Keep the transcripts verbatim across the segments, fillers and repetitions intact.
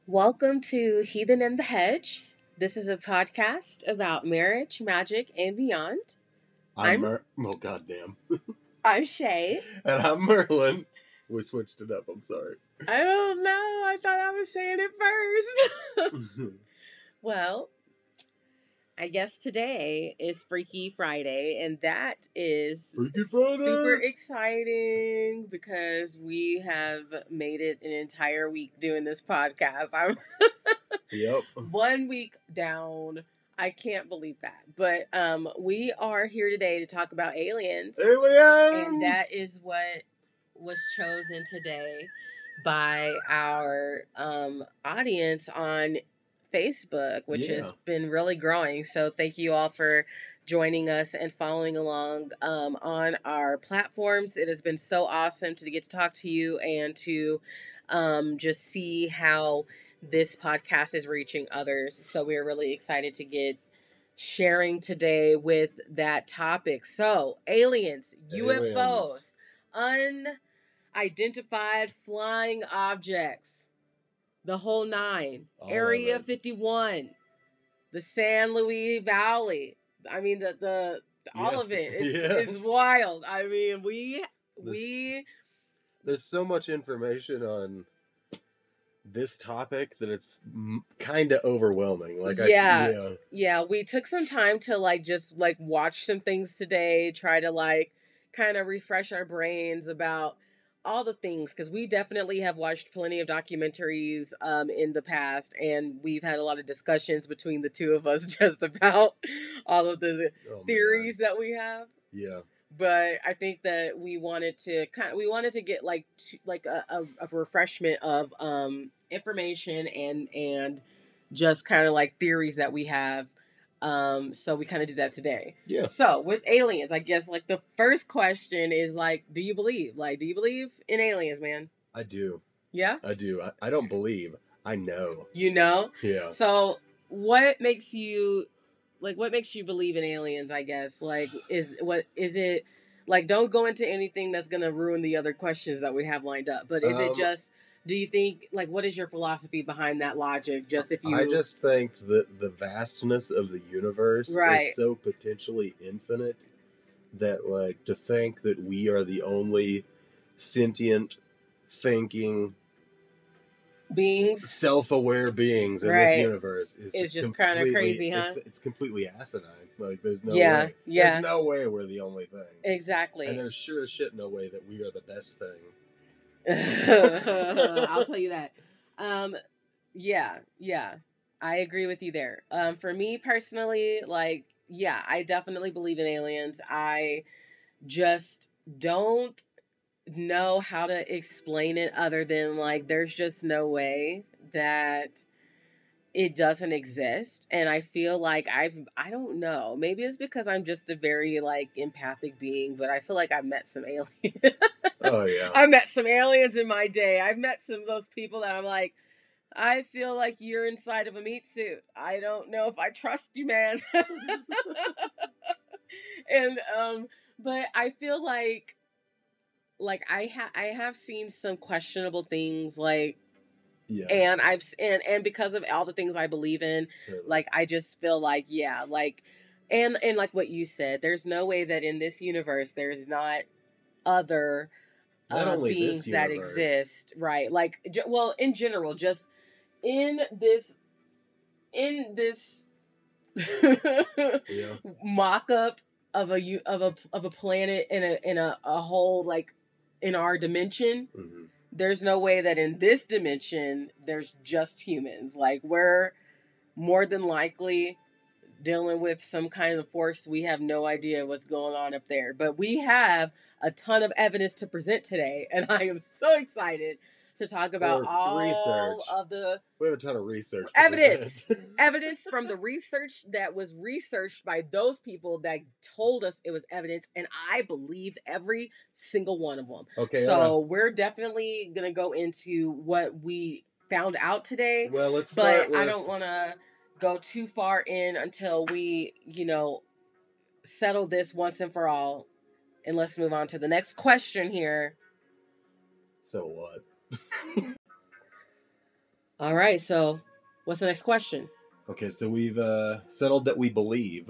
Welcome to Heathen in the Hedge. This is a podcast about marriage, magic, and beyond. I'm, I'm Mer- oh goddamn, I'm Shay. and I'm Merlin. We switched it up. I'm sorry. I don't know. I thought I was saying it first. Well, I guess today is Freaky Friday, and that is Freaky Friday! super exciting because we have made it an entire week doing this podcast. I'm Yep. one week down. I can't believe that. But um, we are here today to talk about aliens. Aliens! And that is what was chosen today by our um, audience on Facebook, which Yeah. has been really growing. So thank you all for joining us and following along um, on our platforms. It has been so awesome to get to talk to you and to um, just see how this podcast is reaching others. So we're really excited to get sharing today with that topic. So aliens, U F Os, unidentified flying objects, the whole nine, All Area of it. fifty-one, the San Luis Valley. I mean, the the all Yeah. of it is Yeah. is wild. I mean, we This- we There's so much information on this topic that it's m- kind of overwhelming. Like, Yeah. I, yeah, yeah, we took some time to like just like watch some things today, try to like kind of refresh our brains about all the things, because we definitely have watched plenty of documentaries um in the past, and we've had a lot of discussions between the two of us just about all of the oh, man. theories that we have. Yeah, But I think that we wanted to kind of, we wanted to get like to, like a, a, a refreshment of um information and and just kind of like theories that we have. Um, so we kind of did that today. yeah. So with aliens, I guess like the first question is like, do you believe? Like, do you believe in aliens, man? I do. Yeah, I do. I, I don't believe. I know. you know. Yeah. So what makes you like what makes you believe in aliens, I guess? Like is what is it like don't go into anything that's gonna ruin the other questions that we have lined up. But is Um, it just do you think like what is your philosophy behind that logic? Just if you I just think that the vastness of the universe Right. is so potentially infinite that, like, to think that we are the only sentient, thinking, beings self-aware beings in Right. this universe is It's just, just kinda completely- crazy, huh? It's, it's completely asinine. Like, there's no Yeah, way. yeah. There's no way we're the only thing. exactly. And there's sure as shit no way that we are the best thing. I'll tell you that. Um, yeah, yeah, I agree with you there. Um, for me personally, like, yeah, I definitely believe in aliens. I just don't know how to explain it other than like, there's just no way that it doesn't exist. And I feel like I've, I don't know, maybe it's because I'm just a very like empathic being, but I feel like I've met some aliens. Oh, yeah. I met some aliens in my day. I've met some of those people that I'm like, I feel like you're inside of a meat suit. I don't know if I trust you, man. and um, but I feel like, like I have I have seen some questionable things, like, Yeah. and I've s- and and because of all the things I believe in, Totally. like I just feel like yeah, like, and and like what you said, there's no way that in this universe there's not other Not uh, only this beings that universe. exist, right? Like, j- well, in general, just in this, in this Yeah. mock-up of a u- of a of a planet in a in a, a whole like in our dimension. Mhm. There's no way that in this dimension there's just humans. Like we're more than likely dealing with some kind of force. We have no idea what's going on up there, but we have a ton of evidence to present today, and I am so excited to talk about Or all research. of the We have a ton of research. to Evidence. present. evidence from the research that was researched by those people that told us it was evidence, and I believed every single one of them. Okay. So uh, we're definitely gonna go into what we found out today, well, let's start but with. I don't want to go too far in until we, you know, settle this once and for all. And let's move on to the next question here. So what? All right, so what's the next question Okay, so we've uh, settled that we believe.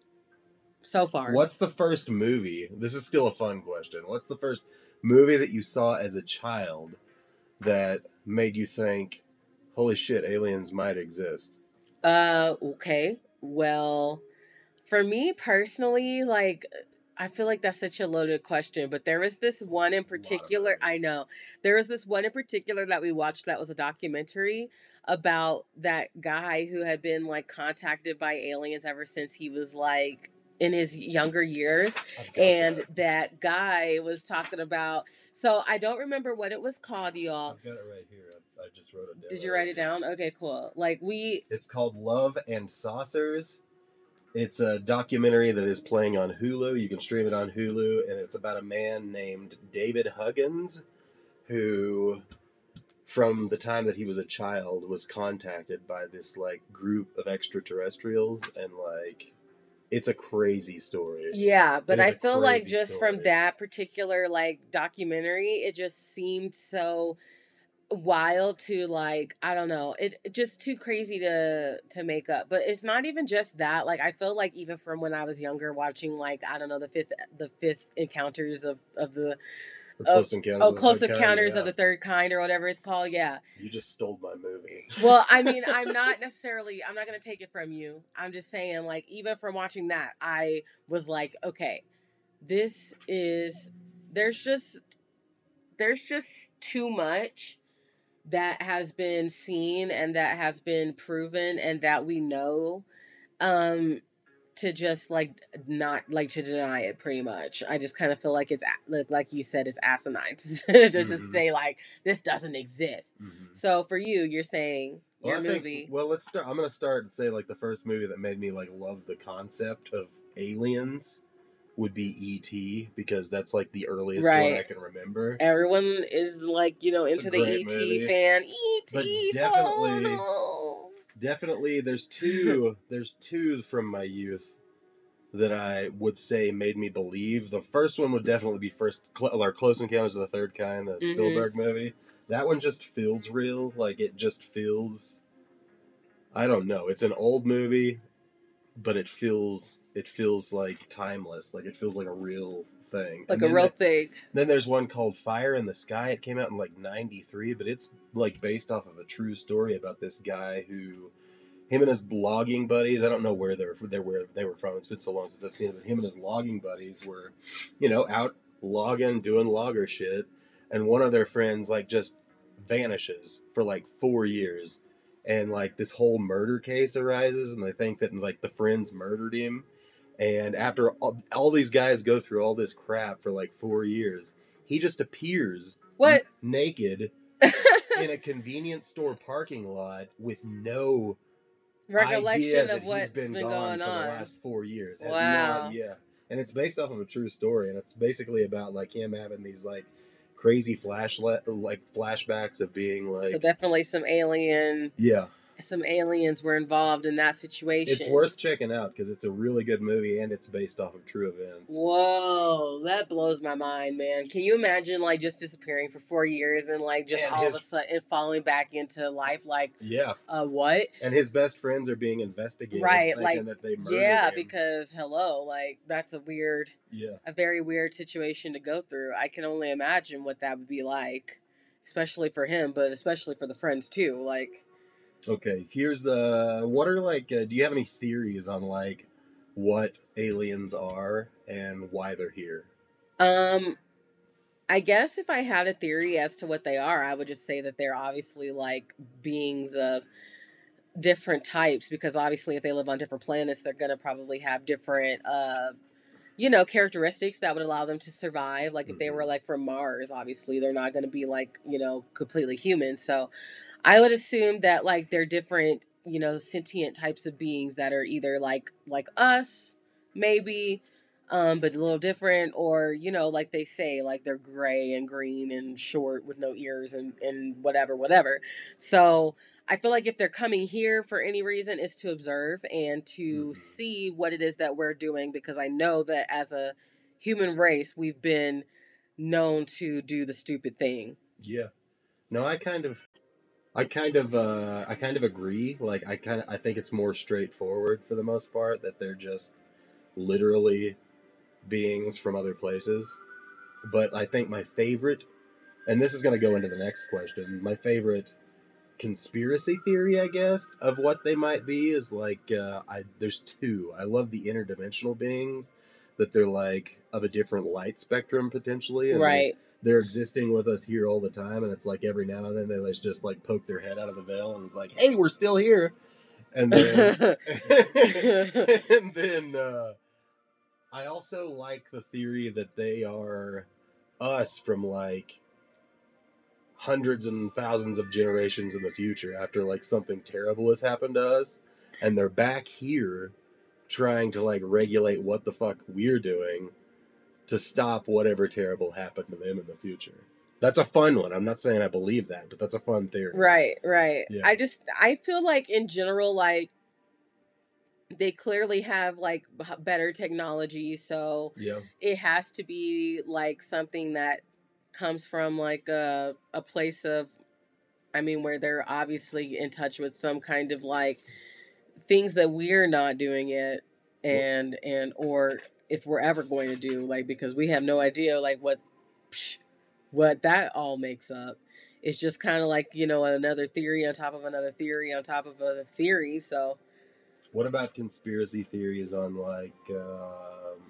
so far? What's the first movie? This is still a fun question. What's the first movie that you saw as a child that made you think, holy shit, aliens might exist? Uh, okay. Well, for me personally, like I feel like that's such a loaded question, but there was this one in particular. I know there was this one in particular that we watched that was a documentary about that guy who had been like contacted by aliens ever since he was like in his younger years, and that. that guy was talking about. So I don't remember what it was called, y'all. I've got it right here. I, I just wrote it down. Did you write it down? Okay, cool. Like we. It's called Love and Saucers. It's a documentary that is playing on Hulu. You can stream it on Hulu, and it's about a man named David Huggins who, from the time that he was a child, was contacted by this like group of extraterrestrials, and like it's a crazy story. Yeah, but I feel like crazy just story. from that particular like documentary, it just seemed so wild to like I don't know, it it just too crazy to to make up. But it's not even just that. Like I feel like even from when I was younger, watching like I don't know the fifth the fifth encounters of of the Or of, Close Encounters oh of the close Third Kind, encounters yeah. of the third kind or whatever it's called. Yeah. You just stole my movie. Well, I mean, I'm not necessarily, I'm not going to take it from you. I'm just saying, like, even from watching that, I was like, okay, this is, there's just, there's just too much that has been seen and that has been proven and that we know. Um, to just like not like to deny it pretty much. I just kind of feel like it's like like you said it's asinine to, to mm-hmm. just say like this doesn't exist. Mm-hmm. So for you, you're saying well, your I movie. Think, well, let's start. I'm gonna start and say like the first movie that made me like love the concept of aliens would be E T because that's like the earliest right. one I can remember. Everyone is like you know it's into the E T movie. Fan. E T. But definitely. Oh, no. Definitely, there's two. There's two from my youth that I would say made me believe. The first one would definitely be first, or Close Encounters of the Third Kind, the mm-hmm. Spielberg movie. That one just feels real. Like it just feels. I don't know. It's an old movie, but it feels it feels like timeless. Like it feels like a real thing. Like and a real the, thing. Then there's one called Fire in the Sky. It came out in like ninety-three, but it's like based off of a true story about this guy who, him and his logging buddies, I don't know where they're they were they were from. It's been so long since I've seen it, but him and his logging buddies were, you know, out logging, doing logger shit, and one of their friends like just vanishes for like four years. And like this whole murder case arises, and they think that like the friends murdered him. And after all, all these guys go through all this crap for like four years, he just appears what n- naked in a convenience store parking lot with no recollection of what's been, been going on for the last four years. Has wow. Not, yeah, and it's based off of a true story, and it's basically about like him having these like crazy flash like flashbacks of being like. So definitely some alien. Yeah. Some aliens were involved in that situation. It's worth checking out because it's a really good movie and it's based off of true events. Whoa, that blows my mind, man. Can you imagine like just disappearing for four years and like just and all his, of a sudden falling back into life? Like, yeah, uh, what? And his best friends are being investigated, right? Like, that they murdered yeah, him. Because hello, like that's a weird, yeah, a very weird situation to go through. I can only imagine what that would be like, especially for him, but especially for the friends too. Like. Okay, here's uh what are like uh, do you have any theories on like what aliens are and why they're here? Um I guess if I had a theory as to what they are, I would just say that they're obviously like beings of different types because obviously if they live on different planets, they're going to probably have different uh you know, characteristics that would allow them to survive. Like if mm-hmm. they were like from Mars, obviously they're not going to be like, you know, completely human. So I would assume that like they're different, you know, sentient types of beings that are either like like us, maybe, um, but a little different, or you know, like they say, like they're gray and green and short with no ears and and whatever, whatever. So I feel like if they're coming here for any reason, is to observe and to mm-hmm. see what it is that we're doing, because I know that as a human race, we've been known to do the stupid thing. Yeah. No, I kind of. I kind of uh, I kind of agree. Like I kind of I think it's more straightforward for the most part that they're just literally beings from other places. But I think my favorite, and this is going to go into the next question, my favorite conspiracy theory, I guess, of what they might be is like uh, I there's two. I love the interdimensional beings that they're like of a different light spectrum potentially, and they Right. they're existing with us here all the time, and it's like every now and then they like, just like poke their head out of the veil and it's like, hey, we're still here, and then and then uh, I also like the theory that they are us from like hundreds and thousands of generations in the future after like something terrible has happened to us, and they're back here trying to like regulate what the fuck we're doing to stop whatever terrible happened to them in the future. That's a fun one. I'm not saying I believe that, but that's a fun theory. Right, right. Yeah. I just I feel like in general, like they clearly have like b- better technology, so Yeah. it has to be like something that comes from like a a place of, I mean, where they're obviously in touch with some kind of like things that we're not doing yet, and and or if we're ever going to do, like, because we have no idea like what psh, what that all makes up. It's just kind of like, you know, another theory on top of another theory on top of a theory. So What about conspiracy theories on like um,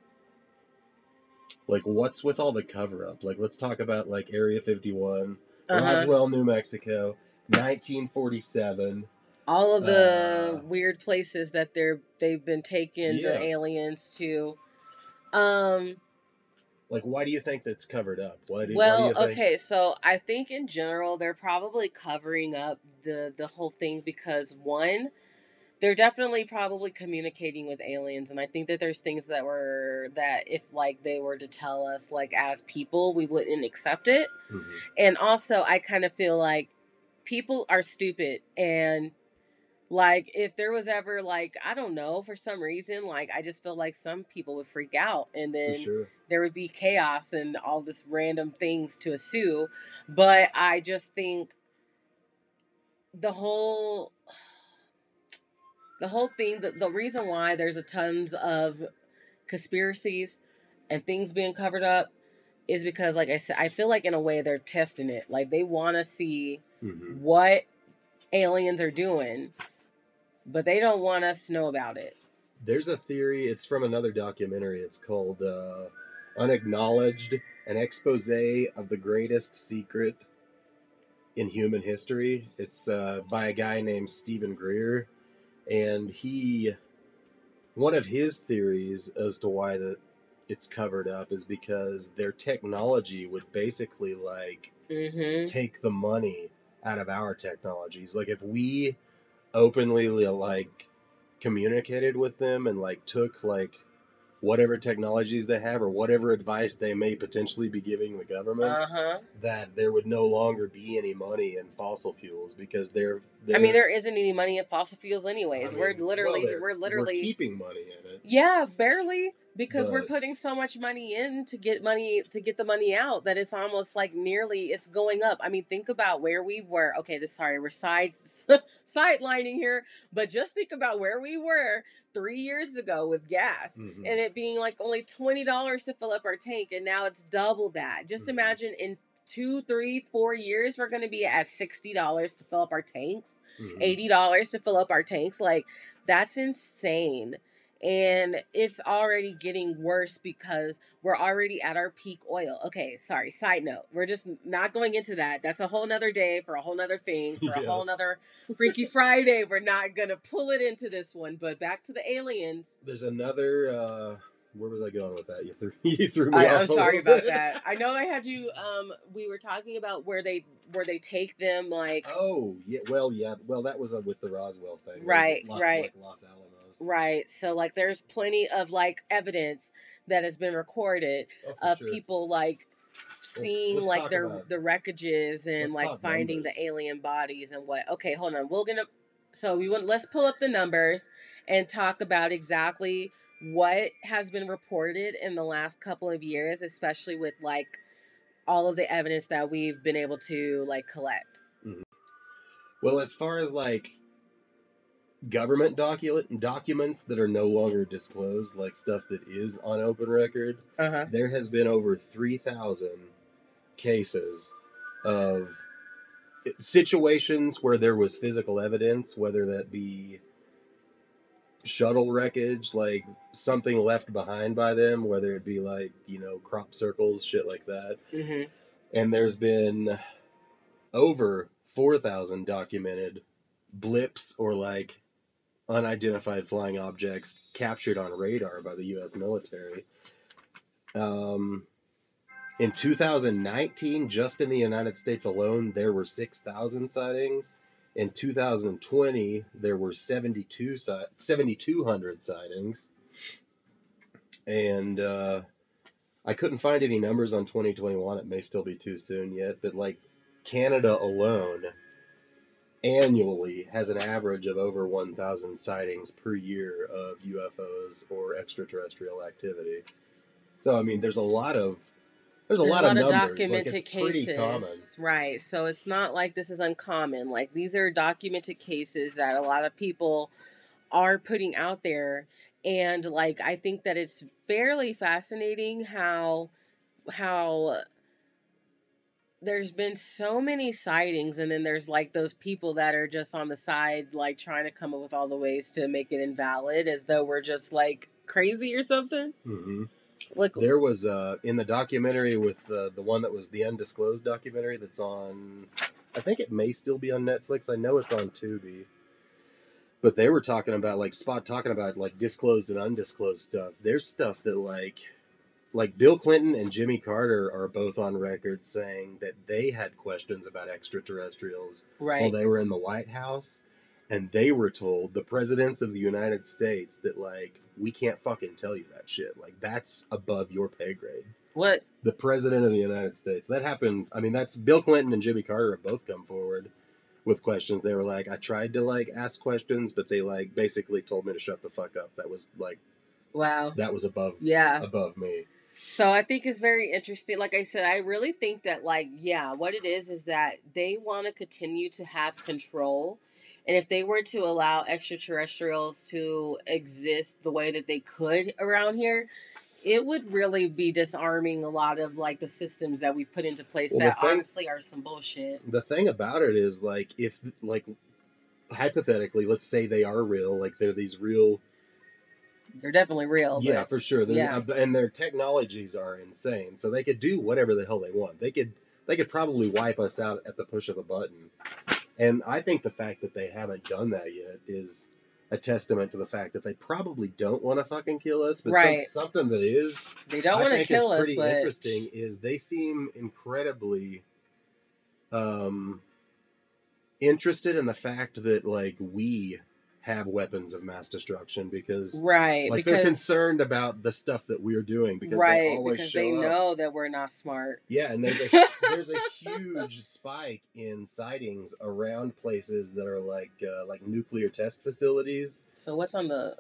like what's with all the cover up? Like let's talk about like Area fifty-one, uh-huh. Roswell, New Mexico, nineteen forty-seven. All of the Uh, weird places that they're they've been taking Yeah. the aliens to. Um Like, why do you think that's covered up? Why do, why do well, you think? okay, so I think in general they're probably covering up the the whole thing because, one, they're definitely probably communicating with aliens, and I think that there's things that were that if like they were to tell us like as people, we wouldn't accept it. Mhm. And also I kind of feel like people are stupid, and like if there was ever like, I don't know, for some reason, like I just feel like some people would freak out, and For then sure. there would be chaos and all this random things to ensue. But I just think the whole the whole thing, the, the reason why there's a tons of conspiracies and things being covered up is because, like I said, I feel like in a way they're testing it. Like they want to see Mhm. what aliens are doing, but they don't want us to know about it. There's a theory. It's from another documentary. It's called uh, "Unacknowledged: An Expose of the Greatest Secret in Human History." It's uh, by a guy named Stephen Greer, and he one of his theories as to why that it's covered up is because their technology would basically like Mm-hmm. take the money out of our technologies. Like if we openly like communicated with them and like took like whatever technologies they have or whatever advice they may potentially be giving the government, Uh-huh. that there would no longer be any money in fossil fuels because they're, they're I mean, there isn't any money in fossil fuels anyways. I mean, we're literally well, we're literally we're keeping money in it. Yeah, barely, because we're But- putting so much money in to get money to get the money out that it's almost like nearly it's going up. I mean, think about where we were. Okay, this sorry, we're side sidelining here, but just think about where we were three years ago with gas, Mhm. and it being like only twenty dollars to fill up our tank, and now it's double that. Just Mhm. imagine in two, three, four years we're going to be at sixty dollars to fill up our tanks, Mhm. eighty dollars to fill up our tanks. Like, that's insane. And it's already getting worse because we're already at our peak oil. Okay, sorry, side note. We're just not going into that. That's a whole nother day for a whole nother thing, for a Yeah. whole nother Freaky Friday. We're not going to pull it into this one. But back to the aliens. There's another. Uh, where was I going with that? You threw you threw me I, off. I'm a sorry little about bit. that. I know I had you. Um, we were talking about where they where they take them, like Oh yeah, well yeah, well that was uh, with the Roswell thing, That was Right, Los, right. like Los Alamos. right. So like, there's plenty of like evidence that has been recorded Oh, for of sure. people like seeing let's like talk their about- the wreckages and let's like talk finding numbers. the alien bodies and what. Okay, hold on. We're gonna so we want let's pull up the numbers and talk about exactly what has been reported in the last couple of years, especially with like all of the evidence that we've been able to like collect. Well, as far as like government document documents that are no longer disclosed, like stuff that is on open record, Uh-huh. there has been over three thousand cases of situations where there was physical evidence, whether that be shuttle wreckage, like something left behind by them, whether it be like, you know, crop circles, shit like that. Mm-hmm. And there's been over four thousand documented blips or like unidentified flying objects captured on radar by the U S military. Um, in two thousand nineteen, just in the United States alone, there were six thousand sightings. In two thousand twenty, there were seventy-two seventy-two hundred sightings. And uh, I couldn't find any numbers on twenty twenty-one. It may still be too soon yet, but like Canada alone annually has an average of over one thousand sightings per year of U F Os or extraterrestrial activity. So I mean, there's a lot of there's a, There's lot, a lot of of numbers. documented like, it's pretty cases, common. right? So it's not like this is uncommon. Like these are documented cases that a lot of people are putting out there, and like I think that it's fairly fascinating how how there's been so many sightings, and then there's like those people that are just on the side like trying to come up with all the ways to make it invalid, as though we're just like crazy or something. Mm-hmm. Like there was uh in the documentary with uh, the one that was the undisclosed documentary that's on, I think it may still be on Netflix. I know it's on Tubi. But they were talking about like Spot talking about like disclosed and undisclosed stuff. There's stuff that like like Bill Clinton and Jimmy Carter are both on record saying that they had questions about extraterrestrials right. while they were in the White House. And they were told, the presidents of the United States, that like, we can't fucking tell you that shit. Like, that's above your pay grade. What? The president of the United States. That happened. I mean, that's Bill Clinton and Jimmy Carter have both come forward with questions. They were like, I tried to like ask questions, but they like basically told me to shut the fuck up. That was like, wow, that was above, yeah, above me. So I think it's very interesting. Like I said, I really think that like, yeah, what it is is that they want to continue to have control. And if they were to allow extraterrestrials to exist the way that they could around here, it would really be disarming a lot of like the systems that we put into place well, that thing, honestly are some bullshit. The thing about it is like if like hypothetically, let's say they are real, like they're these real. They're definitely real. Yeah, but, for sure. Yeah. Uh, and their technologies are insane, so they could do whatever the hell they want. They could they could probably wipe us out at the push of a button. And I think the fact that they haven't done that yet is a testament to the fact that they probably don't want to fucking kill us. But right. some, something that is they don't want to kill us. Pretty but... interesting is they seem incredibly um, interested in the fact that like we have weapons of mass destruction because right like because, they're concerned about the stuff that we're doing because right they always because show they up. know that we're not smart. Yeah, and there's a there's a huge spike in sightings around places that are like uh, like nuclear test facilities. So what's on the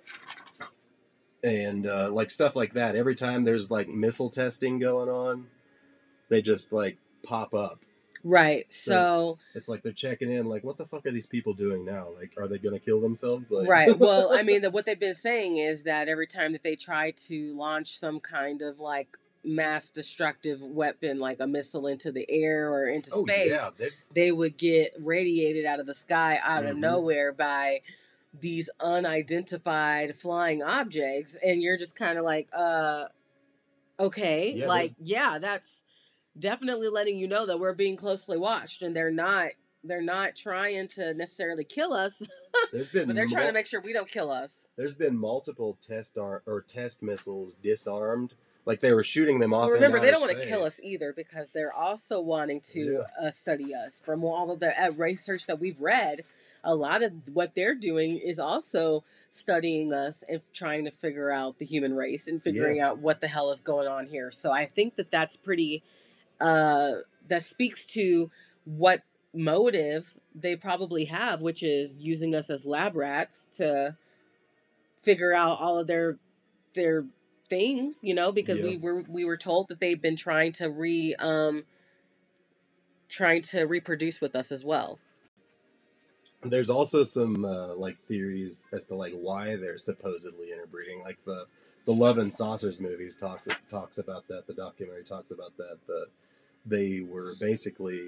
and uh, like stuff like that. Every time there's like missile testing going on, they just like pop up. Right. So, so it's like they're checking in, like, what the fuck are these people doing now? Like, are they going to kill themselves? Like... Right. Well, I mean, the, what they've been saying is that every time that they try to launch some kind of like mass destructive weapon, like a missile into the air or into oh, space, yeah. they would get radiated out of the sky out mm-hmm. of nowhere by these unidentified flying objects. And you're just kind of like, uh, okay, yeah, like, yeah, that's definitely letting you know that we're being closely watched, and they're not they're not trying to necessarily kill us. There's been but they're mul- trying to make sure we don't kill us. There's been multiple test ar- or test missiles disarmed. Like they were shooting them off. Well, remember, into they don't space. want to kill us either because they're also wanting to yeah. uh, study us. From all of the uh, research that we've read, a lot of what they're doing is also studying us and trying to figure out the human race and figuring yeah. out what the hell is going on here. So I think that that's pretty. Uh, that speaks to what motive they probably have, which is using us as lab rats to figure out all of their their things, you know, because yeah. we were we were told that they've been trying to re um trying to reproduce with us as well. There's also some uh, like theories as to like why they're supposedly interbreeding. Like the the Love and Saucers movies talk talks about that. The documentary talks about that. The they were basically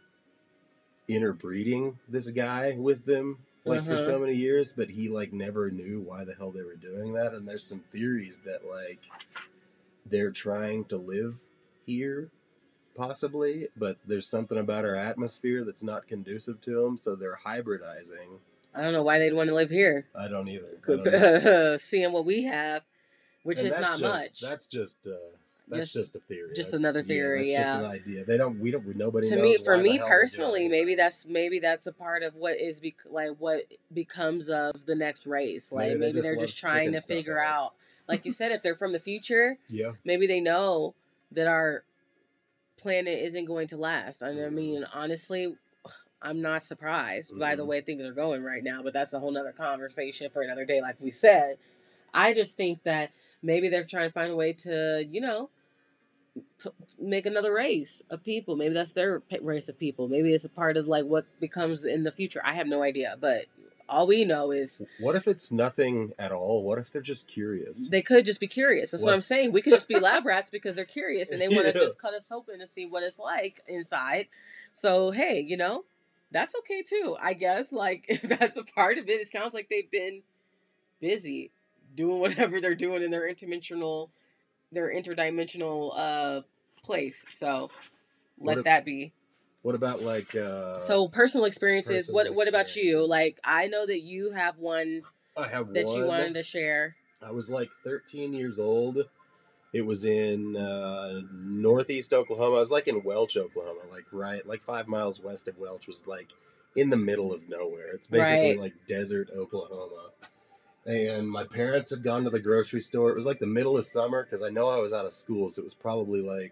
interbreeding this guy with them like for Uh-huh. so many years, but he like never knew why the hell they were doing that. And there's some theories that like they're trying to live here possibly, but there's something about our atmosphere that's not conducive to them, so they're hybridizing. I don't know why they'd want to live here. I don't either. I don't either. Seeing what we have, which And is that's not just much. that's just uh, that's just, just a theory. just That's, another theory. Yeah, that's Yeah. just an idea. They don't. We don't. We, nobody To knows. me, why for the me hell they're personally, doing maybe it. that's maybe that's a part of what is bec- like what becomes of the next race. Like Maybe they maybe, just they're love just trying to sticking stuff figure in us. out, like you said, if they're from the future, Yeah. maybe they know that our planet isn't going to last. And I Mhm. mean, honestly, I'm not surprised by the Mhm. way things are going right now, but that's a whole nother conversation for another day, like we said. I just think that maybe they're trying to find a way to, you know, p- make another race of people. Maybe that's their p- race of people. Maybe it's a part of like what becomes in the future. I have no idea, but all we know is What if it's nothing at all? What if they're just curious? they could just be curious. That's what, What? I'm saying. We could just be lab rats because they're curious and they want to Yeah. just cut us open to see what it's like inside. So hey, you know, that's okay too. I guess like if that's a part of it. It sounds like they've been busy doing whatever they're doing in their interdimensional, their interdimensional uh place. So What let if- that be. What about like? Uh, So personal experiences. personal what what about you? experiences. Like I know that you have one I have that one. you wanted to share. I was like thirteen years old. It was in uh, northeast Oklahoma. I was like in Welch, Oklahoma, like right, like five miles west of Welch. Was like in the middle of nowhere. It's basically Right. like desert Oklahoma. And my parents had gone to the grocery store. It was like the middle of summer because I know I was out of school, so it was probably like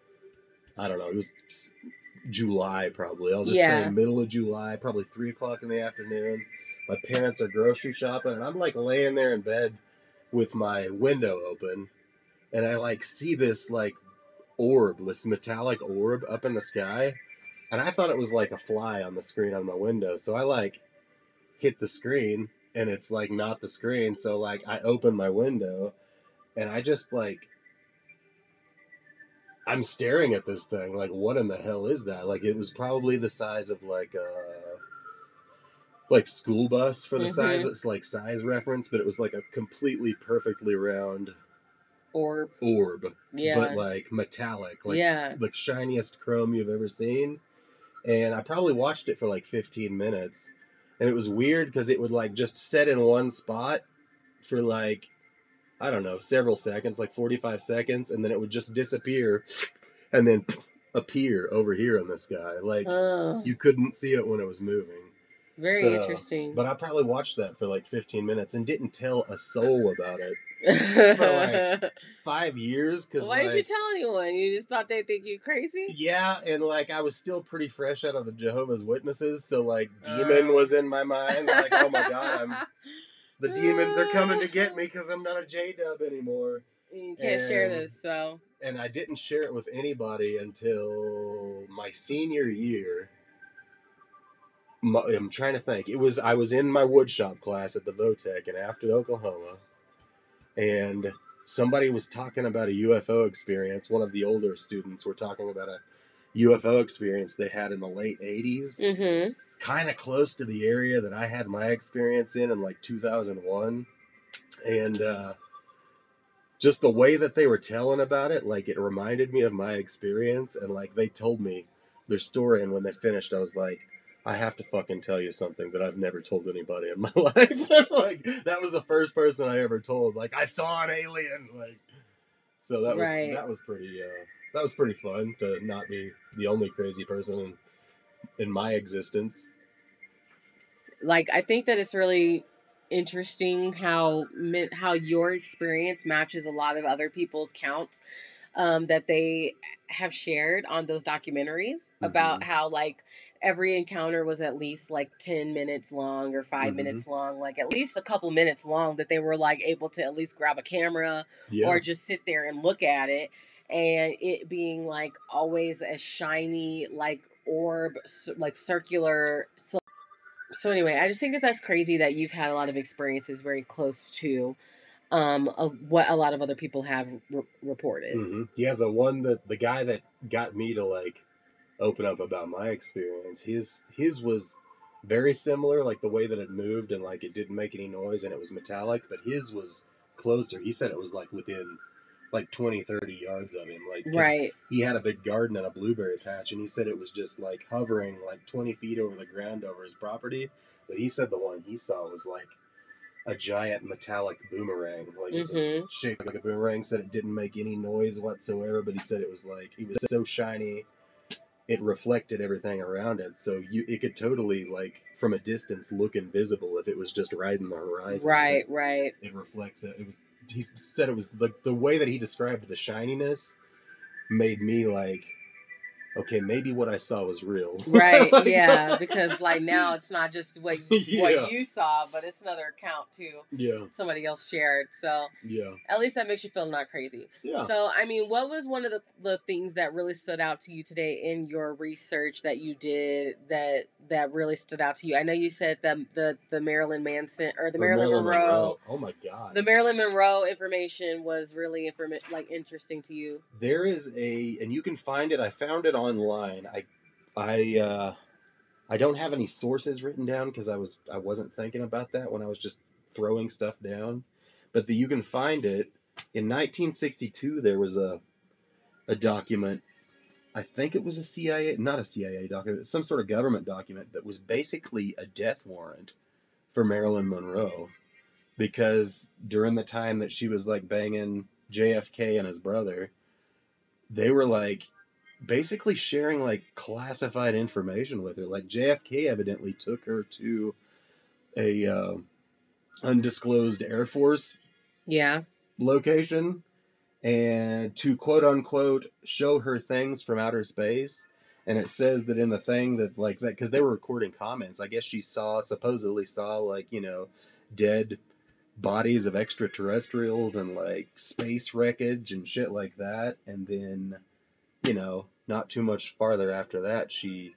I don't know. It was July probably. I'll just Yeah. say middle of July, probably three o'clock in the afternoon. My parents are grocery shopping, and I'm like laying there in bed with my window open, and I like see this like orb, this metallic orb up in the sky, and I thought it was like a fly on the screen on my window. So I like hit the screen, and it's like not the screen. So like I open my window, and I just like I'm staring at this thing like, what in the hell is that? Like it was probably the size of like a like school bus for the Mhm. size. It's like size reference, but it was like a completely perfectly round Orb. orb, Yeah. but like metallic, like yeah. the shiniest chrome you've ever seen. And I probably watched it for like fifteen minutes, and it was weird because it would like just set in one spot for like I don't know several seconds, like forty-five seconds, and then it would just disappear, and then appear over here in the sky. Like Oh, you couldn't see it when it was moving. very So, interesting. But I probably watched that for like fifteen minutes and didn't tell a soul about it for like five years. Cause Why like, did you tell anyone? You just thought they'd think you crazy? yeah, and like I was still pretty fresh out of the Jehovah's Witnesses, so like demon Oh. was in my mind. Like, oh my god, I'm the demons are coming to get me because I'm not a J Dub anymore. You can't share And- this, so. And I didn't share it with anybody until my senior year. My, I'm trying to think. It was I was in my woodshop class at the Votech in Afton, Oklahoma, and somebody was talking about a U F O experience. One of the older students were talking about a U F O experience they had in the late eighties, Mm-hmm. kind of close to the area that I had my experience in in like two thousand one, and uh, just the way that they were telling about it, like it reminded me of my experience, and like they told me their story, and when they finished, I was like, I have to fucking tell you something that I've never told anybody in my life. Like that was the first person I ever told. Like I saw an alien. Like so that was Right. that was pretty uh, that was pretty fun to not be the only crazy person in in my existence. Like, I think that it's really interesting how min- how your experience matches a lot of other people's counts um, that they have shared on those documentaries about Mhm. how like every encounter was at least like ten minutes long or 5 Mhm. minutes long, like at least a couple minutes long, that they were like able to at least grab a camera Yeah. or just sit there and look at it, and it being like always a shiny like orb, c- like circular. So anyway, I just think that that's crazy that you've had a lot of experiences very close to um of what a lot of other people have re- reported. Mm-hmm. Yeah, the one that the guy that got me to like open up about my experience, his his was very similar, like the way that it moved and like it didn't make any noise and it was metallic, but his was closer. He said it was like within like twenty, thirty yards of him, like because Right. he had a big garden and a blueberry patch, and he said it was just like hovering like twenty feet over the ground over his property. But he said the one he saw was like a giant metallic boomerang, like it was Mm-hmm. shaped like a boomerang. Said it didn't make any noise whatsoever, but he said it was like it was so shiny, it reflected everything around it, so you it could totally like from a distance look invisible if it was just riding the horizon. Right, right. It reflects it. It was, he said it was like the way that he described the shininess made me like, okay, maybe what I saw was real. Right, yeah, because like now it's not just what you, Yeah. what you saw, but it's another account too. Yeah. Somebody else shared. So Yeah. at least that makes you feel not crazy. Yeah. So I mean, what was one of the, the things that really stood out to you today in your research that you did that that really stood out to you? I know you said the the, the Marilyn Manson or the Or Marilyn, Marilyn Monroe. Monroe. Oh my God. The Marilyn Monroe information was really informa- like interesting to you. There is a, and you can find it. I found it online. I, I, uh, I don't have any sources written down because I was I wasn't thinking about that when I was just throwing stuff down. But the, you can find it in nineteen sixty-two. There was a a document. I think it was a C I A, not a C I A document, some sort of government document that was basically a death warrant for Marilyn Monroe, because during the time that she was like banging J F K and his brother, they were like basically sharing like classified information with her. Like J F K evidently took her to a uh, undisclosed Air Force Yeah. location and to quote unquote show her things from outer space. And it says that in the thing that like that, because they were recording comments, I guess she saw supposedly saw like, you know, dead bodies of extraterrestrials and like space wreckage and shit like that. And then, you know, not too much farther after that, she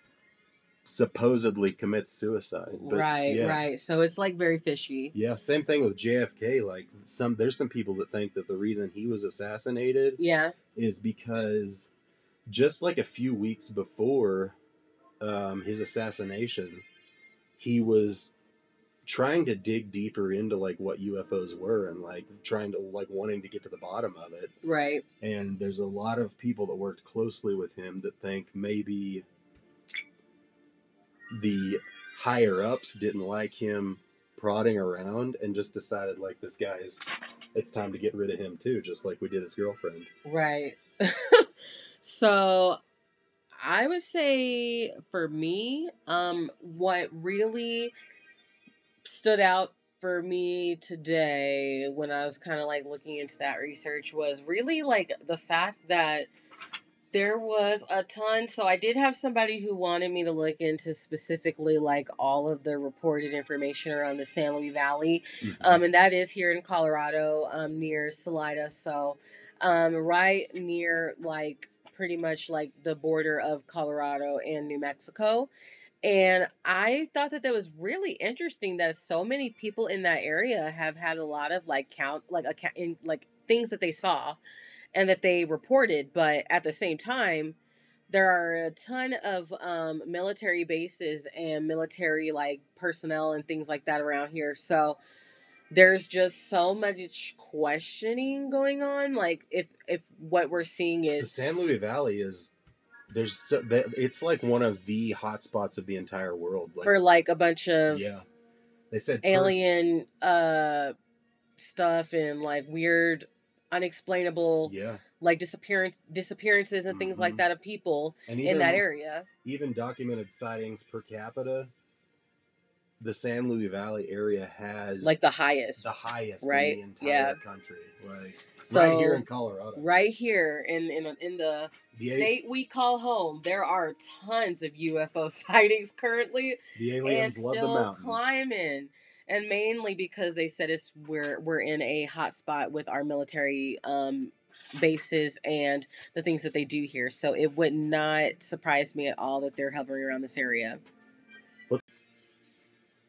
supposedly commits suicide. But, right, yeah. right. So it's like very fishy. Yeah, same thing with J F K. Like some, there's some people that think that the reason he was assassinated, yeah, is because just like a few weeks before um, his assassination, he was trying to dig deeper into like what U F Os were and like trying to like wanting to get to the bottom of it. Right. And there's a lot of people that worked closely with him that think maybe the higher ups didn't like him prodding around and just decided like this guy's it's time to get rid of him too, just like we did his girlfriend. Right. So I would say for me, um, what really stood out for me today when I was kind of like looking into that research was really like the fact that there was a ton. So I did have somebody who wanted me to look into specifically like all of the reported information around the San Luis Valley. Mm-hmm. Um, and that is here in Colorado, um, near Salida. So um, right near like pretty much like the border of Colorado and New Mexico. And I thought that that was really interesting that so many people in that area have had a lot of like count, like account, in, like things that they saw and that they reported. But at the same time, there are a ton of um, military bases and military like personnel and things like that around here. So there's just so much questioning going on. Like if if what we're seeing The is San Luis Valley is there's so, it's like one of the hot spots of the entire world. Like, for like a bunch of yeah, they said per- alien uh stuff and like weird unexplainable yeah, like disappearance disappearances and things like Mhm. that of people and in even that area. even documented sightings per capita. The San Luis Valley area has Like the highest, the highest right? in the entire Yeah. country, like So right here in Colorado. right here in in, in the The a- state we call home, there are tons of U F O sightings currently, The and aliens love the still mountains. climbing. And mainly because they said it's we're we're in a hot spot with our military um, bases and the things that they do here. So it would not surprise me at all that they're hovering around this area.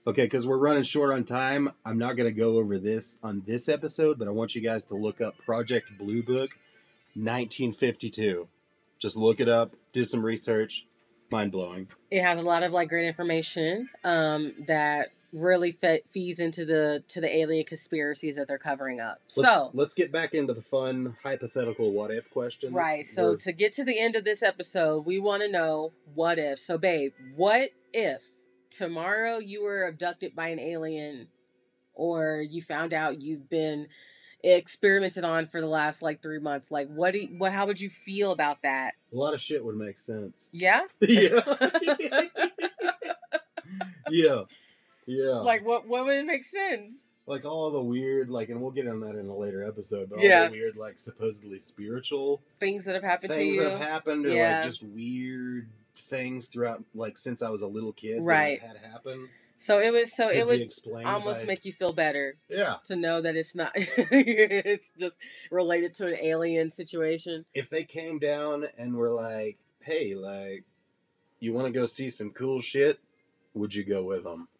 Okay, because we're running short on time, I'm not going to go over this on this episode, but I want you guys to look up Project Blue Book nineteen fifty-two. Just look it up, do some research. Mind blowing. It has a lot of like great information um, that really fe- feeds into the to the alien conspiracies that they're covering up. Let's, so let's get back into the fun hypothetical what if questions. Right. So We're, to get to the end of this episode, we want to know what if. So, babe, what if tomorrow you were abducted by an alien, or you found out you've been experimented on for the last like three months? Like, what do you, what? How would you feel about that? a lot of shit would make sense. Yeah. Yeah. yeah. Yeah. Like, what? What would make sense? Like all the weird, like, and we'll get on that in a later episode, but Yeah. all the weird, like, supposedly spiritual Things that have happened things to you. that have happened, or Yeah. like just weird things throughout, like, since I was a little kid, Right. that had happened. So it was. So Could it be would explained almost by- make you feel better Yeah. to know that it's not. It's just related to an alien situation. If they came down and were like, "Hey, like, you want to go see some cool shit?" Would you go with them?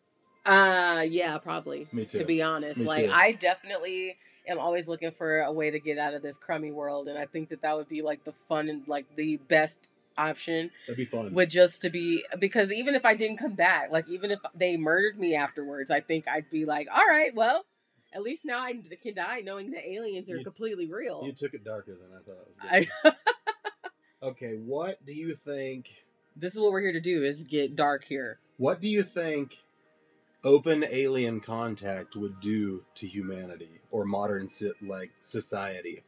Uh, yeah, probably. Me too. To be honest, Me like too. I definitely am always looking for a way to get out of this crummy world, and I think that that would be like the fun and like the best option That'd be fun. would just to be, because even if I didn't come back, like even if they murdered me afterwards, I think I'd be like, all right, well, at least now I can die knowing the aliens are You- completely real. You took it darker than I thought it was going I, to. Okay, what do you think? this is what we're here to do: is get dark here. What do you think open alien contact would do to humanity or modern si- like society?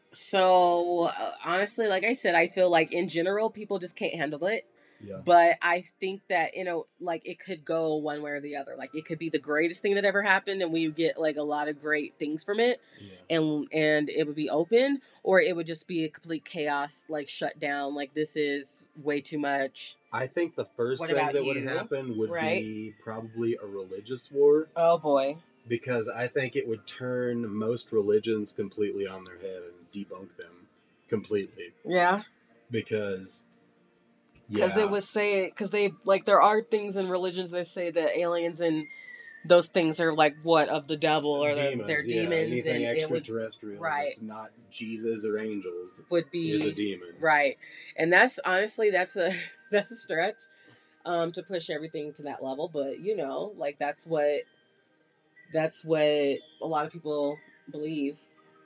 So uh, honestly, like I said, I feel like in general people just can't handle it. Yeah. But I think that, you know, like it could go one way or the other. Like it could be the greatest thing that ever happened and we would get like a lot of great things from it, Yeah. and and it would be open, or it would just be a complete chaos, like shut down, like this is way too much. I think the first What thing about that would you? happen would Right? be probably a religious war, Oh boy. because I think it would turn most religions completely on their head and debunk them completely. Yeah. Because Because yeah, it would say, because they, like, there are things in religions that say that aliens and those things are like what, of the devil, or they're, demons, they're yeah, demons, anything and it would extraterrestrial right. that's not Jesus or angels would be is a demon. right. And that's honestly that's a that's a stretch um to push everything to that level, but you know, like that's what that's what a lot of people believe.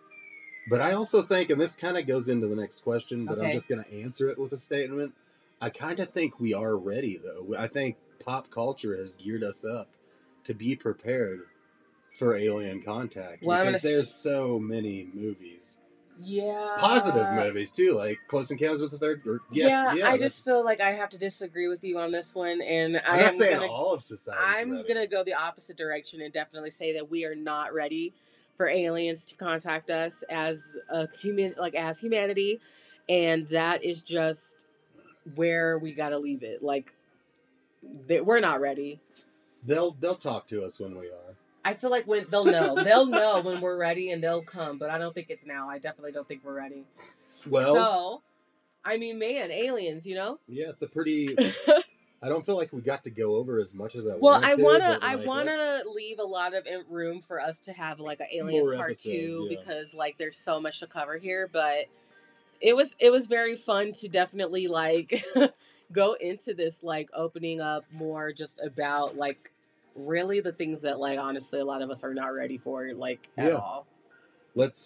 But I also think, and this kind of goes into the next question, but I'm Okay. just going to answer it with a statement. I kind of think we are ready, though. I think pop culture has geared us up to be prepared for alien contact. Well, I'm because gonna there's s- so many movies. Yeah. Positive movies, too, like Close Encounters with the Third... Or, Yeah, yeah, yeah, I that's- just feel like I have to disagree with you on this one, and I'm I not am saying gonna all of society. I'm gonna go the opposite direction and definitely say that we are not ready for aliens to contact us as a human, like as humanity, and that is just where we gotta leave it. Like, they, we're not ready. They'll, they'll talk to us when we are. I feel like when they'll know, they'll know when we're ready, and they'll come. But I don't think it's now. I definitely don't think we're ready. Well, so, I mean, man, aliens, you know. yeah, it's a pretty... I don't feel like we got to go over as much as I Well, want I to. wanna, but, I like, wanna let's- leave a lot of in- room for us to have like a aliens More part episodes, two, yeah. because like there's so much to cover here. But it was, it was very fun to definitely like go into this, like opening up more just about like really the things that like honestly a lot of us are not ready for, like at Yeah. all. Let's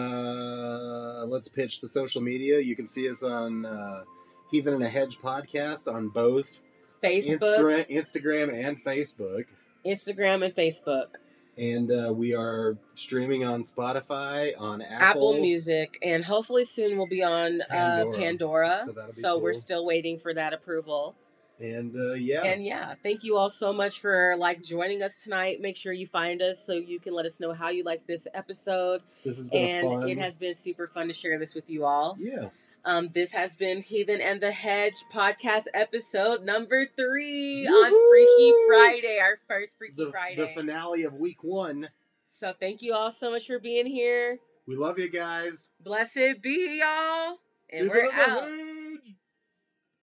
uh let's pitch the social media. You can see us on uh, Heathen and a Hedge podcast on both Facebook, Instagram, Instagram and Facebook, Instagram, and Facebook. and uh, we are streaming on Spotify, on Apple, Apple Music, and hopefully soon we'll be on Pandora. uh, Pandora. So that'll be so we're cool. still waiting for that approval. and uh, yeah, And yeah, thank you all so much for like joining us tonight. Make sure you find us so you can let us know how you like this episode. this has been And a fun. it has been super fun to share this with you all. yeah. Um, this has been Heathen and the Hedge podcast episode number three on Freaky Woohoo! Friday, our first Freaky The, Friday. the finale of week one. So thank you all so much for being here. We love you guys. Blessed be y'all. And Heathen we're and the out. Hedge!